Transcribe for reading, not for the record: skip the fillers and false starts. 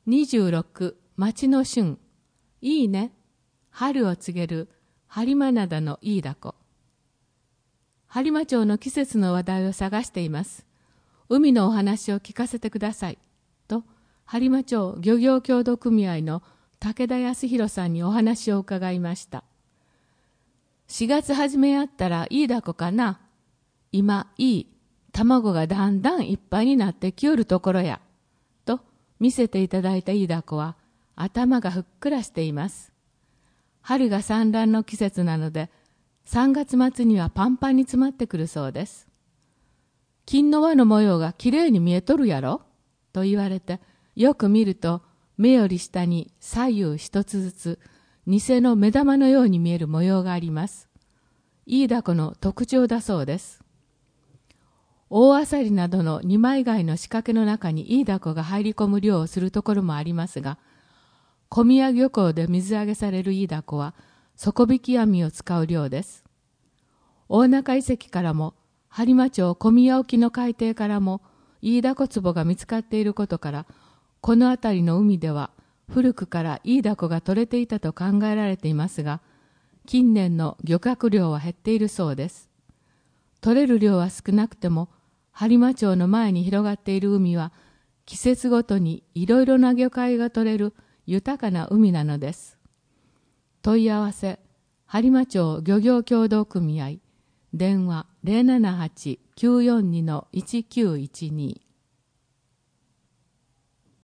26町の旬。いいね。春を告げる播磨灘のイイダコ。播磨町の季節の話題を探しています。海のお話を聞かせてください。と、播磨町漁業協同組合の武田康弘さんにお話を伺いました。4月初めやったらイイダコかな。今いい。卵がだんだんいっぱいになってきよるところや。と見せていただいたイイダコは頭がふっくらしています。春が産卵の季節なので3月末にはパンパンに詰まってくるそうです。金の輪の模様がきれいに見えとるやろと言われて、よく見ると目より下に左右一つずつ偽の目玉のように見える模様があります。イイダコの特徴だそうです。大アサリなどの二枚貝の仕掛けの中にイイダコが入り込む漁をするところもありますが、小宮漁港で水揚げされるイイダコは底引き網を使う漁です。大中遺跡からも播磨町小宮沖の海底からもイイダコ壺が見つかっていることから、この辺りの海では古くからイイダコが取れていたと考えられていますが、近年の漁獲量は減っているそうです。取れる量は少なくても、播磨町の前に広がっている海は季節ごとにいろいろな魚介が取れる豊かな海なのです。問い合わせ、播磨町漁業協同組合、電話 078-942-1912